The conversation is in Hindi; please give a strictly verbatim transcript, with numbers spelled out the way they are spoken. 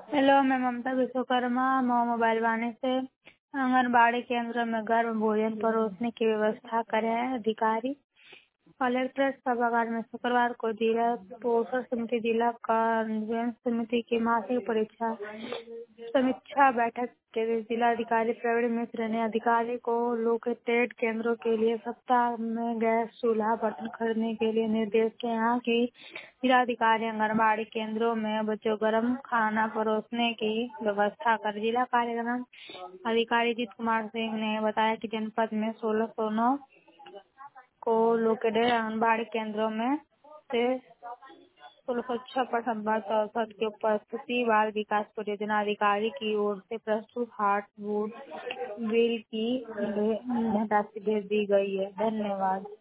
हेलो, मैं ममता विश्वकर्मा मऊ मोबाइल वाणी से आंगनबाड़ी केंद्र में गर्म भोजन परोसने की व्यवस्था करें अधिकारी। कलेक्ट्रेट सभागार में शुक्रवार को जिला पोषण समिति जिला कार्यान्वयन समिति की मासिक परीक्षा समीक्षा बैठक के जिलाधिकारी प्रवीण मिश्र ने अधिकारी को लोकेटेड केंद्रों के लिए सप्ताह में गैस चूल्हा बर्तन खरीदने के लिए निर्देश किए। यहाँ की जिलाधिकारी आंगनबाड़ी केंद्रों में बच्चों गर्म खाना परोसने की व्यवस्था कर। जिला कार्यक्रम अधिकारी जीत कुमार सिंह ने बताया कि जनपद में सोलह सौ नौ को लोकेटेड आंगनबाड़ी केंद्रों में से सोलह सौ छप्पन संवाद चौसठ की उपस्थिति बाल विकास परियोजना अधिकारी की ओर से प्रस्तुत हार्टवुड बिल की धनराशि भेज दी गई है। धन्यवाद।